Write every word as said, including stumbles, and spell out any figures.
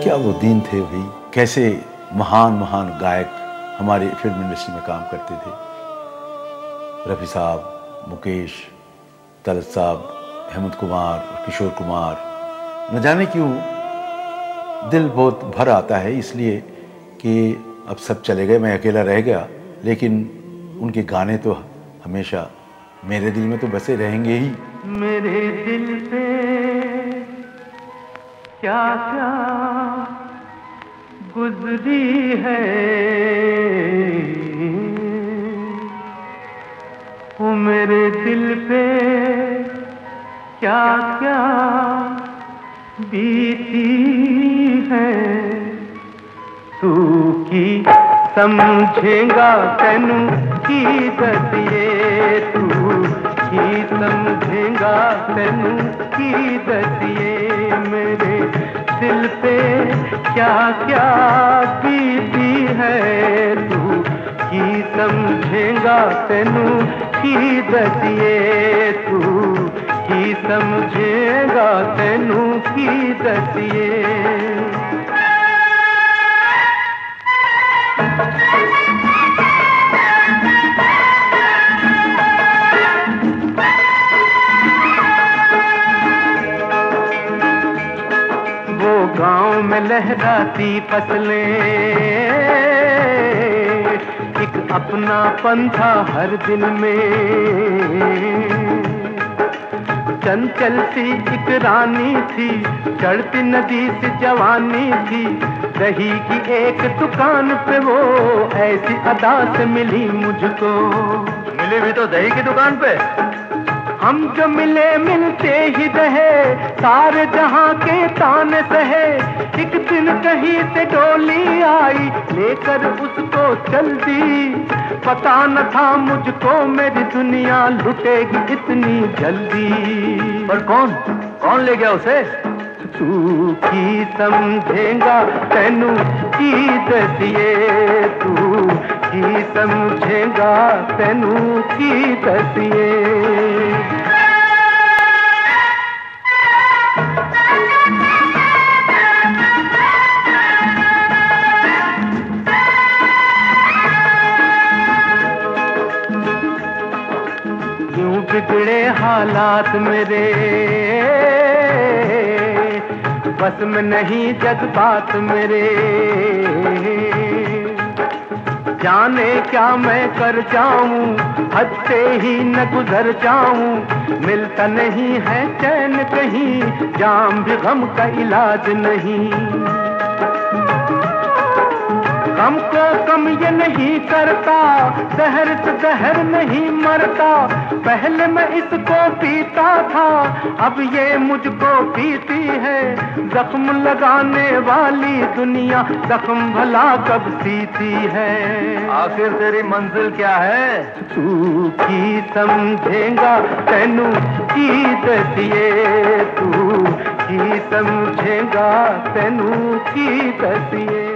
क्या वो दिन थे भाई, कैसे महान महान गायक हमारे फिल्म इंडस्ट्री में काम करते थे। रफ़ी साहब, मुकेश, तलत साहब, हेमंत कुमार, किशोर कुमार, न जाने क्यों दिल बहुत भर आता है, इसलिए कि अब सब चले गए, मैं अकेला रह गया, लेकिन उनके गाने तो हमेशा मेरे दिल में तो बसे रहेंगे ही। मेरे दिल पे क्या क्या गुजरी है, वो मेरे दिल पे क्या क्या बीती है। तू की समझेगा तेनू की दसिए, तू की समझेगा तेनू की दसिए। मेरे दिल पे क्या क्या बीती है, तू की समझेगा तेनू की दसिए, तू की समझेगा तेनू की दसिए। गांव में लहराती फसलें, एक अपना पंथा हर दिल में। चंचल सी एक रानी थी, चढ़ती नदी से जवानी थी। दही की एक दुकान पे वो ऐसी अदा से मिली मुझको। मिली भी तो दही की दुकान पे। हम जो मिले मिलते ही रहे, सारे जहां के ताने सहे। एक दिन कहीं से डोली आई, लेकर उसको चल दी। पता न था मुझको मेरी दुनिया लुटेगी इतनी जल्दी। पर कौन कौन ले गया उसे? तू की समझेगा तेनू की दसिए, तू की समझेगा तेनू की दसिए। क्यों बिगड़े हालात मेरे, बस में नहीं जज्बात मेरे। जाने क्या मैं कर जाऊं, हद से ही न गुजर जाऊं। मिलता नहीं है चैन कहीं, जाम भी गम का इलाज नहीं। गम को कम ये नहीं करता, जहर से जहर नहीं मरता। पहले मैं इसको पीता था, अब ये मुझको पीती है। जख्म लगाने वाली दुनिया जख्म भला कब सीती है। आखिर तेरी मंजिल क्या है? तू की समझेगा तेनू की दसिए, तू की समझेगा तेनू की दसिए।